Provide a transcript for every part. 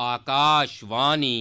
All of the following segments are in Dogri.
आकाशवाणी।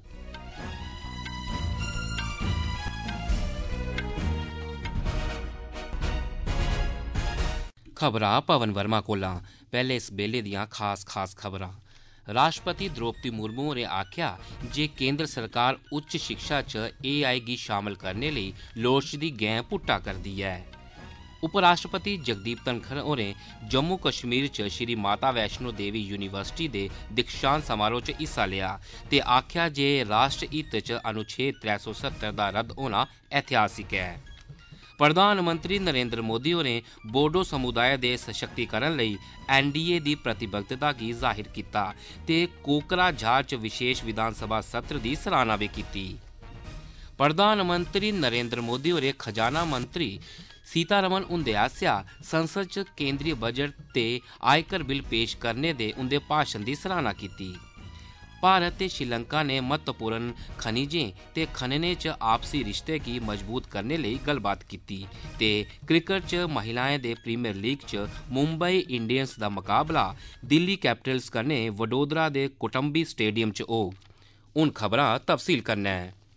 खबरां पवन वर्मा कोला। पैह्ले इस बेल्ले दियां खास खबरां। राष्ट्रपति द्रौपदी मुर्मू होरें आखेआ जे केंद्र सरकार उच्च शिक्षा च AI गी शामल करने लेई लोड़चदी गैं पुट्टा करदी ऐ। उपराष्ट्रपति जगदीप धनखड़ होरें जम्मू कश्मीर च श्री माता वैष्णो देवी यूनिवर्सिटी दे दीक्षांत समारोह च हिस्सा लेआ ते आखेआ जे राष्ट्र हित च अनुच्छेद 370 दा रद्द होना ऐतिहासिक ऐ। प्रधानमंत्री नरेंद्र मोदी होरें बोडो समुदाय दे सशक्तिकरण लेई NDA दी प्रतिबद्धता गी जाहिर कीता ते कोकराझार च विशेष विधानसभा सत्र दी सराह्ना बी कीती। प्रधानमंत्री नरेंद्र मोदी होरें खजाना मंत्री सीतारमण हुंदे आसेआ संसद च केंद्री बजट ते आयकर बिल पेश करने दे उंदे भाशण दी सराह्ना कीती। भारत ते श्रीलंका ने महत्वपूर्ण खनिजें ते खननें च आपसी रिश्ते गी मजबूत करने लेई गल्लबात कीती ते क्रिकेट च महिलाएं दे प्रीमियर लीग च मुंबई इंडियंस दा मकाबला दिल्ली कैपिटल्स कन्नै वडोदरा दे कोटंबी स्टेडियम च होग। हून खबरां तफसील कन्नै।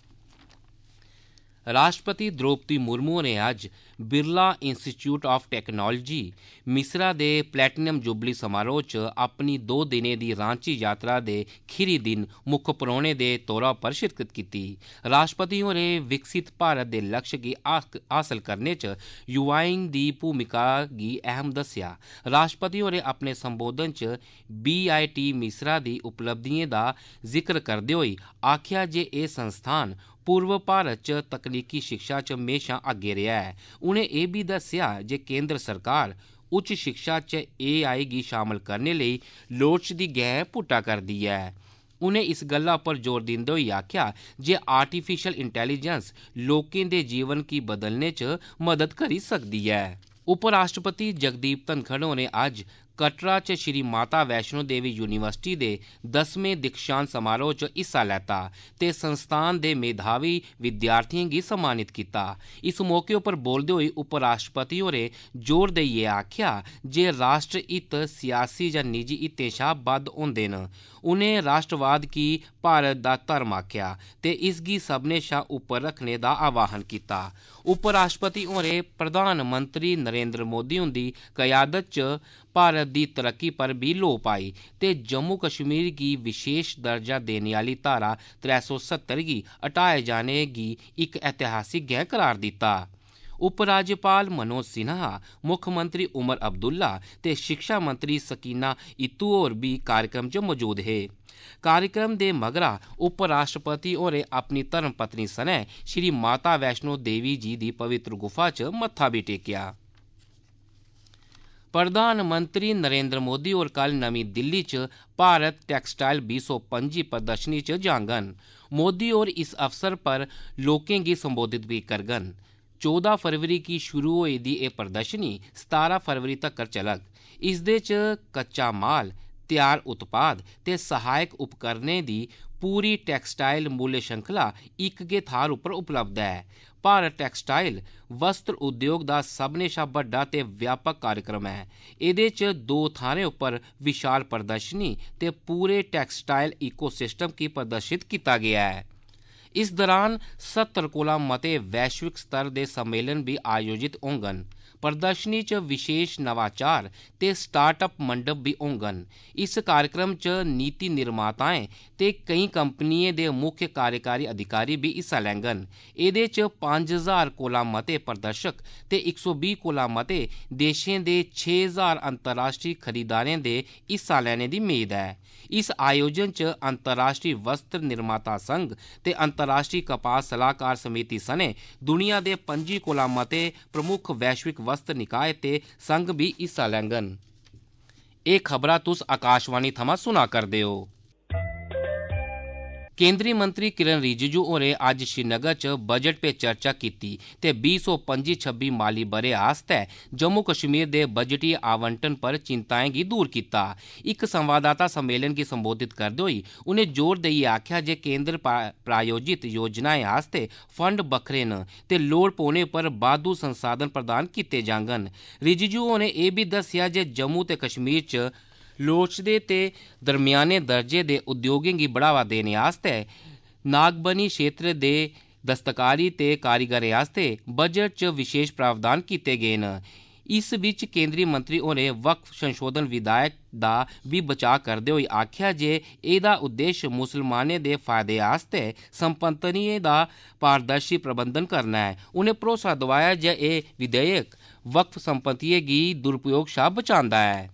राष्ट्रपति द्रौपदी मुर्मू होरें अज्ज बिरला institute of technology Misra related platinum jubilee समारोह च अपनी 2 दिनें दी रांची यात्रा दे खीरी दिन मुक्ख परौह्ने दे तौरा पर शिरकत कीती। राष्ट्रपति होरें विकसित भारत दे लक्ष्य गी हासल करने च युवाएं दी भूमिका गी अहम दस्सेआ। राष्ट्रपति होरें अपने संबोधन च BIT मिसरा दी उपलब्धियें दा जिक्र करदे होई आखेआ जे एह् संस्थान पूर्व भारत च तकनीकी शिक्षा च म्हेशां अग्गें रेहा ऐ। उ'नें एह् बी दस्सेआ जे केंद्र सरकार उच्च शिक्षा च AI गी शामल करने लेई लोड़चदी गैं पुट्टा करदी ऐ। उ'नें इस गल्ला पर जोर दिंदे होई आखेआ जे आर्टिफिशियल इंटैलीजेंस लोकें दे जीवन गी बदलने च मदद करी सकदी ऐ। उपराष्ट्रपति जगदीप धनखड़ होरें अज्ज कटरा च श्री माता वैष्णो देवी यूनिवर्सिटी दे 10वें दीक्षांत समारोह च हिस्सा लैता ते संस्थान दे मेधावी विद्यार्थियें गी सम्मानित कीता। इस मौके उप्पर बोलदे होई उपराष्ट्रपति होरें जोर देइयै आखेआ जे राष्ट्र हित सियासी जां निजी हितें शा बद्ध होंदे न। उ'नें राश्ट्रवाद गी भारत दा धर्म आखेआ ते इसगी सभनें शा उप्पर रक्खने दा आह्वान कीता। उपराष्ट्रपति होरें प्रधानमंत्री नरेंद्र मोदी हुंदी कयादत च भारत दी तरक्की पर बी लोऽ पाई ते जम्मू कश्मीर गी विशेष दर्जा देने आह्ली धारा 370 गी हटाए जाने गी इक ऐतिहासिक गैं करार दित्ता। उपराज्यपाल मनोज सिन्हा, मुक्खमंत्री उमर अब्दुल्ला ते शिक्षा मंत्री सकीना इत्तू होर बी कार्यक्रम च मजूद हे। कार्यक्रम दे मगरा उपराष्ट्रपति होरें अपनी धर्मपत्नी सनै श्री माता वैष्णो देवी जी दी पवित्र गुफा च मत्था बी टेकेआ। प्रधानमंत्री नरेंद्र मोदी होर कल नमीं दिल्ली च भारत टैक्सटाइल 2025 प्रदर्शनी च जाङन। मोदी होर इस अवसर पर लोकें गी संबोधित बी करङन। 14 फरवरी गी शुरू होई दी एह् प्रदर्शनी 17 फरवरी तक्कर चलग। इसदे च कच्चा माल, त्यार उत्पाद ते सहायक उपकरणें दी पूरी टैक्सटाइल मुल्ल श्रृंखला इक गै थाह्र उप्पर उपलब्ध ऐ। भारत टैक्सटाइल वस्त्र उद्योग दा सभनें शा बड्डा ते व्यापक कार्यक्रम ऐ। एह्दे च 2 थाह्रें उप्पर विशाल प्रदर्शनी ते पूरे टैक्सटाइल इकोसिस्टम गी प्रदर्शित कीता गेआ ऐ। इस दरान 70 कोला मते वैश्विक स्तर दे सम्मेलन बी आयोजित होङन। प्रदर्शनी च विशेश नवाचार ते स्टार्टअप मंडप बी होङन। इस कार्यक्रम च नीति निर्माताएं ते केईं कंपनियें दे मुक्ख कार्यकारी अधिकारी बी हिस्सा लैङन। एह्दे च 5000 कोला मते प्रदर्शक ते 120 कोला मते देशें दे 6000 अंतर्राश्ट्री खरीदारें दे हिस्सा लैने दी मेद ऐ। इस आयोजन च अंतर्राश्ट्री वस्त्र निर्माता संघ ते अंतर्राश्ट्री कपास सलाहकार समिति सने दुनिया दे 25 कोला मते प्रमुख वैश्विक वस्त्र निकाय ते संघ बी हिस्सा लैङन। एह् खबरां तुस आकाशवाणी थमां सुना करदे ओ। केंद्री मंत्री किरण रिजिजू होरें अज्ज श्रीनगर च बजट पे चर्चा कीती ते 2025-26 माली ब'रे आस्तै जम्मू कश्मीर दे बजटी आवंटन पर चिंताएं गी दूर कीता। इक संवाददाता सम्मेलन गी संबोधित करदे होई उ'नें जोर देइयै आखेआ जे केंद्र प्रायोजित योजनाएं आस्तै फंड बक्खरे न ते लोड़ पौने पर बाद्धू संसाधन प्रदान कीते जाङन। रिजिजू होरें एह् बी दस्सेआ जे जम्मू ते कश्मीर च लोड़चदे ते दरम्याने दर्जे दे उद्योगें गी बढ़ावा देने आस्तै नागबनी क्षेत्र दे दस्तकारी ते कारीगरें आस्तै बजट च विशेष प्रावधान कीते गे न। इस बिच केंद्री मंत्री होरें वक्फ संशोधन विधेयक दा बी बचाऽ करदे होई आखेआ जे एह्दा उद्देश मुसलमानें दे फायदे आस्तै संपत्तियें दा पारदर्शी प्रबंधन करना ऐ। उ'नें भरोसा दोआया जे एह् विधेयक वक्फ संपत्तियें गी दुरुपयोग शा बचांदा ऐ।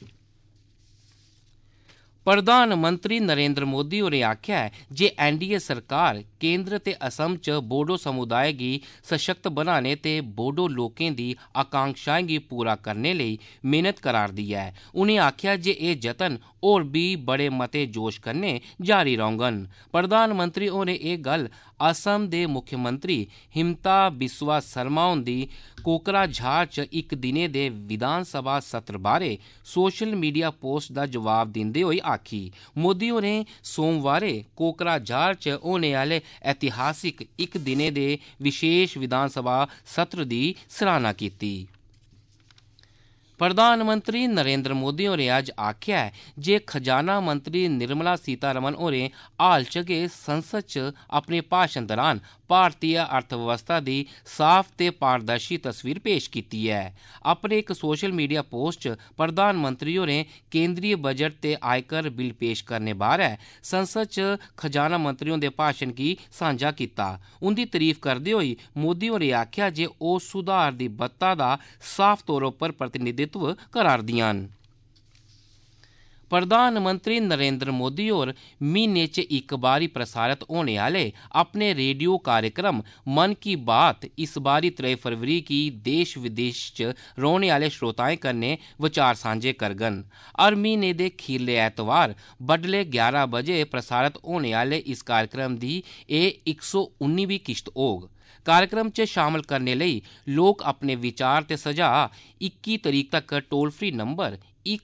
प्रधानमंत्री नरेंद्र मोदी होरें आखेआ ऐ जे एनडीए सरकार केंद्र ते असम च बोडो समुदाय गी सशक्त बनाने ते बोडो लोकें दी आकांक्षाएं गी पूरा करने लेई मेह्नत करा'रदी ऐ। उ'नें आखेआ जे एह् जतन होर बी बड़े मते जोश कन्नै जारी रौह्ङन। प्रधानमंत्री होरें एह् गल्ल असम दे मुक्खमंत्री हिमंता बिस्वा शर्मा हुंदी कोकराझार च इक दिनै दे विधानसभा सत्र बारै सोशल मीडिया पोस्ट दा जवाब दिंदे होई आखी। मोदी होरें सोमवारें कोकराझार च होने आह्ले ऐतिहासिक इक दिनै दे विशेष विधानसभा सत्र दी सराह्ना कीती। प्रधानमंत्री नरेंद्र मोदी होरें अज्ज आखेआ ऐ जे खजाना मंत्री निर्मला सीतारमण होरें हाल च गै संसद च अपने भाशण दरान भारती अर्थव्यवस्था दी साफ ते पारदर्शी तस्वीर पेश कीती ऐ। अपने इक सोशल मीडिया पोस्ट च प्रधानमंत्री होरें केंद्री बजट ते आयकर बिल पेश करने बारै संसद च खजाना मंत्री हुंदे भाशण गी सांझा कीता। उंदी तरीफ करदे होई मोदी होरें आखेआ जे ओह् सुधार दी बत्ता दा साफ तौर उप्पर प्रतिनिधित्व करा'रदियां न। प्रधानमंत्री नरेंद्र मोदी होर म्हीने च इक बारी प्रसारत होने आह्ले अपने रेडियो कार्यक्रम मन की बात इस बारी 3 फरवरी गी देश विदेश च रौह्ने आह्ले श्रोताएं कन्नै विचार सांझे करङन। हर म्हीने दे खीरले ऐतवार बड्डलै 11 बजे प्रसारत होने आह्ले इस कार्यक्रम दी एह् 119वीं किश्त होग। कार्यक्रम च शामल करने लेई लोक अपने विचार ते सुझाऽ 21 तरीक तक्कर टोल फ्री नंबर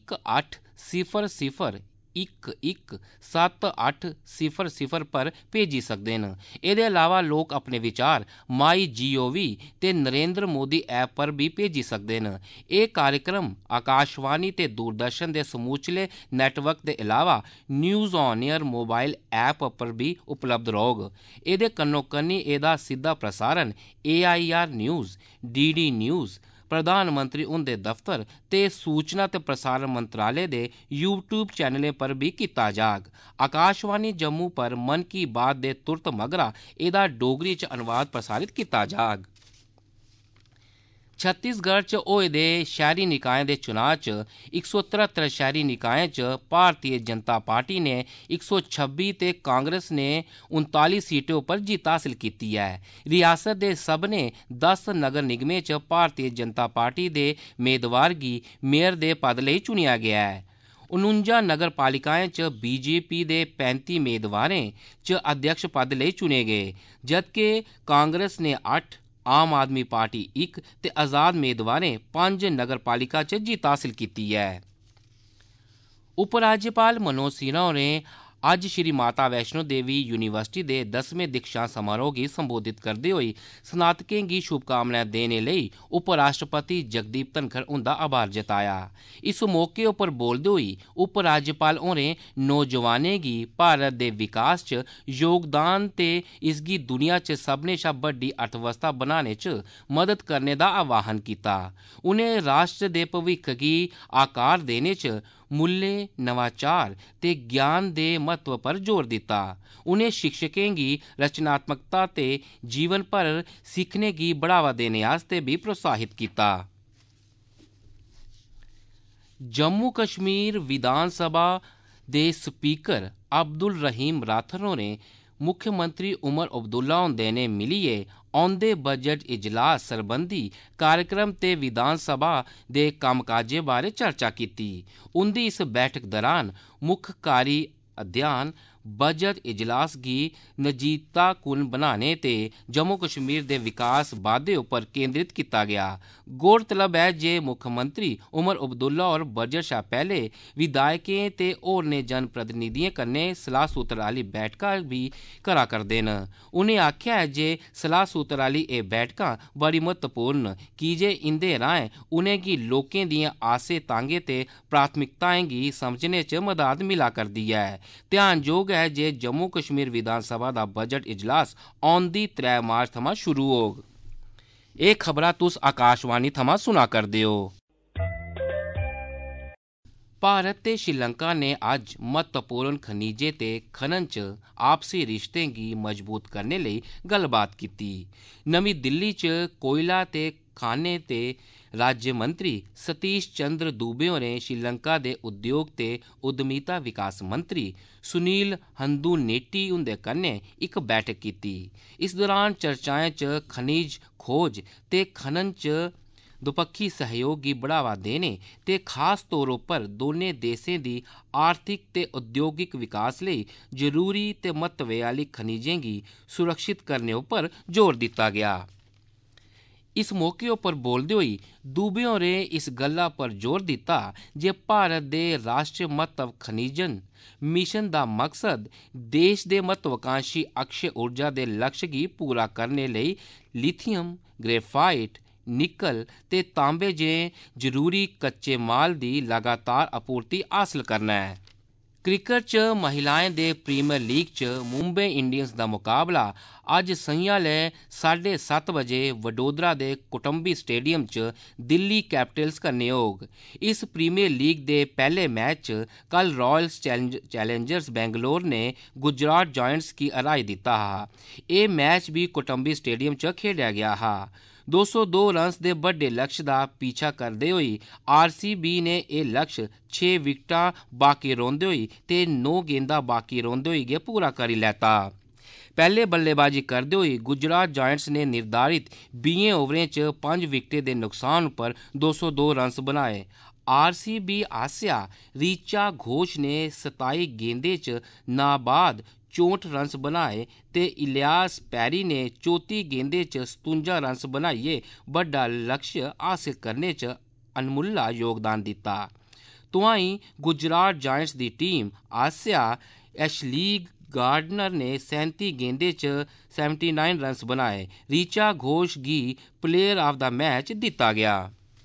1800-117800 पर भेजी सकदे न। एह्दे अलावा लोक अपने विचार MyGov ते नरेंद्र मोदी ऐप पर बी भेजी सकदे न। एह् कार्यक्रम आकाशवाणी ते दूरदर्शन दे समूलचे नेटवर्क दे अलावा news on air mobile app पर बी उपलब्ध रौह्ग। एह्दे कन्नो-कन्नी एह्दा सिद्धा प्रसारण AIR न्यूज़, DD न्यूज़, प्रधानमंत्री हुंदे दफ्तर ते सूचना ते प्रसारण मंत्रालय दे YouTube चैनलें पर बी कीता जाग। आकाशवाणी जम्मू पर मन की बात दे तुरत मगरा एह्दा डोगरी च अनुवाद प्रसारित कीता जाग। छत्तीसगढ़ च होए दे शैह्री निकाएं दे चुनांऽ च 173 शैह्री निकाएं च भारती जनता पार्टी ने 126 ते कांग्रेस ने 39 सीटें उप्पर जित्त हासल कीती ऐ। रियासत दे सभनें 10 नगर निगमें च भारती जनता पार्टी दे मेदवार गी मेयर दे पद लेई चुनेआ गेआ ऐ। 49 नगर पालिकाएं च बीजेपी दे 35 मेदवारें च अध्यक्ष पद लेई चुने गे, जद्के कांग्रेस ने 8, आम आदमी पार्टी 1 ते आज़ाद मेदवारें 5 नगरपालिका च जित्त हासल कीती ऐ। उपराज्यपाल मनोज सिन्हा होरें अज्ज श्री माता वैष्णो देवी यूनिवर्सिटी दे 10वें दीक्षांत समारोह गी संबोधित करदे होई स्नातकें गी शुभकामनां देने लेई उपराष्ट्रपति जगदीप धनखड़ हुंदा आभार जताया। इस मौके उप्पर बोलदे होई उपराज्यपाल होरें नौजवानें गी भारत दे विकास च योगदान ते इसगी दुनिया च सभनें शा बड्डी अर्थव्यवस्था बनाने च मदद करने दा आह्वान कीता। उ'नें राश्ट्र दे भविक्ख गी आकार देने च मुल्लें, नवाचार ते ज्ञान दे महत्व पर जोर दित्ता। उ'नें शिक्षकें गी रचनात्मकता ते जीवन भर सिक्खने गी बढ़ावा देने आस्तै बी प्रोत्साहित कीता। जम्मू कश्मीर विधानसभा दे स्पीकर अब्दुल रहीम राथर होरें मुक्खमंत्री उमर अब्दुल्ला हुंदे नै मिलियै औंदे बजट इजलास सरबंधी कार्यक्रम ते विधानसभा दे कम्मकाजै बारै चर्चा कीती। उंदी इस बैठक दरान मुक्ख कार्य अध्ययन बजट इजलास गी नजीताकुन बनाने ते जम्मू कश्मीर दे विकास बाद्दे उप्पर केंद्रित कीता गेआ। गौरतलब ऐ जे मुक्खमंत्री उमर अब्दुल्ला होर बजट शा पैह्ले विधायकें ते होरनें जनप्रतिनिधियें कन्नै सलाह् सूत्तर आह्ली बैठकां बी करा करदे न। उ'नें आखेआ ऐ जे सलाह् सूत्तर आह्ली एह् बैठकां बड़ी म्हत्तवपूर्ण न कीजे इं'दे राहें उ'नेंगी लोकें दियें आसें तांगें ते प्राथमिकताएं गी समझने च मदद मिला करदी ऐ। ध्यानजोग ऐ जे जम्मू कश्मीर विधानसभा दा बजट इजलास औंदी 3 मार्च थमां शुरू होग। एह् खबरां तुस आकाशवाणी थमां सुना करदे ओ। भारत ते श्रीलंका ने अज्ज म्हत्तवपूर्ण खनिजें ते खनन च आपसी रिश्तें गी मजबूत करने लेई गल्लबात कीती। नमीं दिल्ली च कोयला ते खानें ते राज्यमंत्री सतीश चंद्र दुबे होरें श्रीलंका दे उद्योग ते उद्यमिता विकास मंत्री सुनील हंदुनेट्टी हुंदे कन्नै इक बैठक कीती। इस दौरान चर्चाएं च खनिज खोज ते खनन च दपक्खी सहयोग गी बढ़ावा देने ते खास तौर उप्पर दौनें देशें दी आर्थिक ते उद्योगिक विकास लेई जरूरी ते म्हत्वै आह्ली खनिजें गी सुरक्षित करने उप्पर जोर दित्ता गेआ। इस मौके उप्पर बोलदे होई दुबे होरें इस गल्ला पर जोर दित्ता जे भारत दे राश्ट्री महत्व खनिजन मिशन दा मकसद देश दे महत्वाकांक्षी अक्षय ऊर्जा दे लक्ष्य गी पूरा करने लेई लिथियम, ग्रेफाइट, निकल ते तांबे जनेह् जरूरी कच्चे माल दी लगातार आपूर्ति हासल करना ऐ। क्रिकेट च महिलाएं दे प्रीमियर लीग च मुंबई इंडियंस दा मुकाबला अज्ज संञाले 7:30 बजे वडोदरा दे कोटंबी स्टेडियम च दिल्ली कैपिटल्स कन्नै होग। इस प्रीमियर लीग दे पैह्ले मैच च कल रॉयल्स चैलेंजर्स बैंगलोर ने गुजरात जायंट्स गी हराई दित्ता हा। एह् मैच बी कोटंबी स्टेडियम च खेढेआ गेआ हा। 202 रन्स दे बड्डे लक्ष्य दा पीछा करदे होई आरसीबी ने एह् लक्ष्य 6 विकेटां बाकी रौंह्दे होई ते 9 गेंदां बाकी रौंह्दे होई गै पूरा करी लैता। पैह्ले बल्लेबाजी करदे होई गुजरात जायंट्स ने निर्धारित 20 ओवरें च 5 विकेटें दे नुकसान पर 202 रन्स बनाए। आरसीबी आसेआ ऋचा घोष ने 27 गेंदें च नाबाद 64 रन्स बनाए ते इलियास पैरी ने 34 गेंदें च 57 रन्स बनाइयै बड्डा लक्ष्य हासल करने च अनमुल्ला योगदान दित्ता। तोहाईं गुजरात जायंट्स दी टीम आसेआ एशली गार्डनर ने 37 गेंदें च 79 रन्स बनाए। ऋचा घोष गी प्लेयर ऑफ द मैच दित्ता गेआ।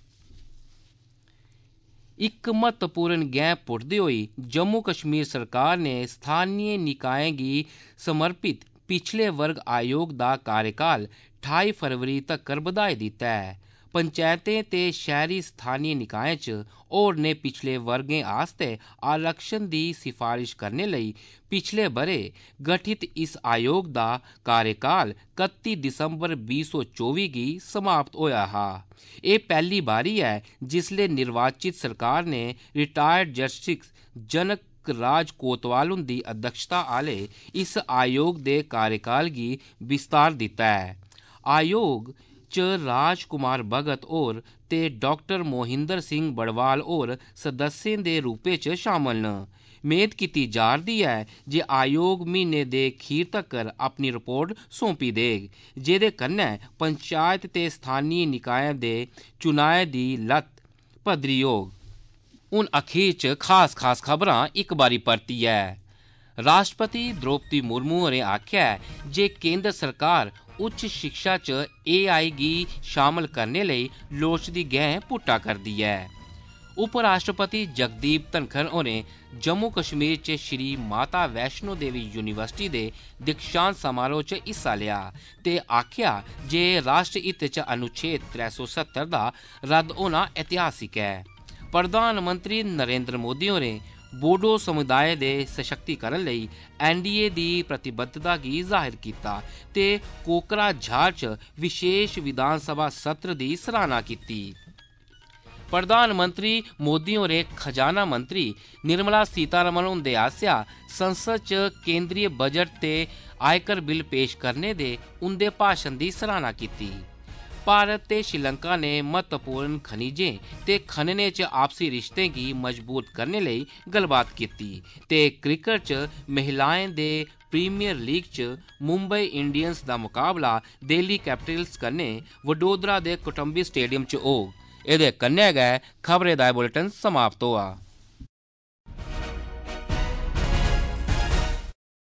इक म्हत्तवपूर्ण गैं पुट्टदे होई जम्मू कश्मीर सरकार ने स्थानीय निकायें गी समर्पित पिछले वर्ग आयोग दा कार्यकाल 28 फरवरी तक्कर बधाई दित्ता ऐ। पंचैतें ते शैह्री स्थानीय निकायें च होरनें पिछले वर्गें आस्तै आरक्षण दी सिफारश करने लेई पिछले ब'रे गठित इस आयोग दा कार्यकाल 31 दिसंबर 2024 गी समाप्त होएआ हा। एह् पैह्ली बारी ऐ जिसलै निर्वाचित सरकार ने रिटायर्ड जस्टिस जनक राज कोतवाल हुंदी अध्यक्षता आह्ले इस आयोग दे कार्यकाल गी विस्तार दित्ता ऐ। आयोग च राज कुमार भगत होर ते डाक्टर मोहिंदर सिंह बड़वाल होर सदस्यें दे रूपै च शामल न। मेद कीती जा'रदी ऐ जे आयोग म्हीने दे खीर तक्कर अपनी रिपोर्ट सौंपी देग, जेह्दे कन्नै पंचायत ते स्थानीय निकायें दे चुनाएं दी लत्त पद्धरी होग। हून अखीर च खास खबरां इक बारी परतियै। राष्ट्रपति द्रौपदी मुर्मू होरें आखेआ ऐ जे केंद्र सरकार उच्च शिक्षा च AI गी शामल करने लेई लोड़चदी गैंह पुट्टा करदी ऐ। उपराष्ट्रपति जगदीप धनखड़ होरें जम्मू कश्मीर च श्री माता वैष्णो देवी यूनिवर्सिटी दे दीक्षांत समारोह च हिस्सा लेआ ते आखेआ जे राश्ट्र हित च अनुच्छेद 370 दा रद्द होना ऐतिहासिक ऐ। प्रधानमंत्री नरेंद्र मोदी होरें बोडो समुदाय दे सशक्तिकरण लेई NDA दी प्रतिबद्धता गी जाहिर कीता ते कोकराझार च विशेष विधानसभा सत्र दी सराह्ना कीती। प्रधानमंत्री मोदी होरें खजाना मंत्री निर्मला सीतारमण हुंदे आसेआ संसद च केंद्री बजट ते आयकर बिल पेश करने दे उंदे भाशण दी सराह्ना कीती। भारत ते श्रीलंका ने महत्वपूर्ण खनिजें ते खननें च आपसी रिश्तें गी मजबूत करने लेई गल्लबात कीती ते क्रिकेट च महिलाएं दे प्रीमियर लीग च मुंबई इंडियंस दा मुकाबला दिल्ली कैपिटल्स कन्नै वडोदरा दे कोटंबी स्टेडियम च होग। एह्दे कन्नै गै खबरें दा बुलेटिन समाप्त होआ।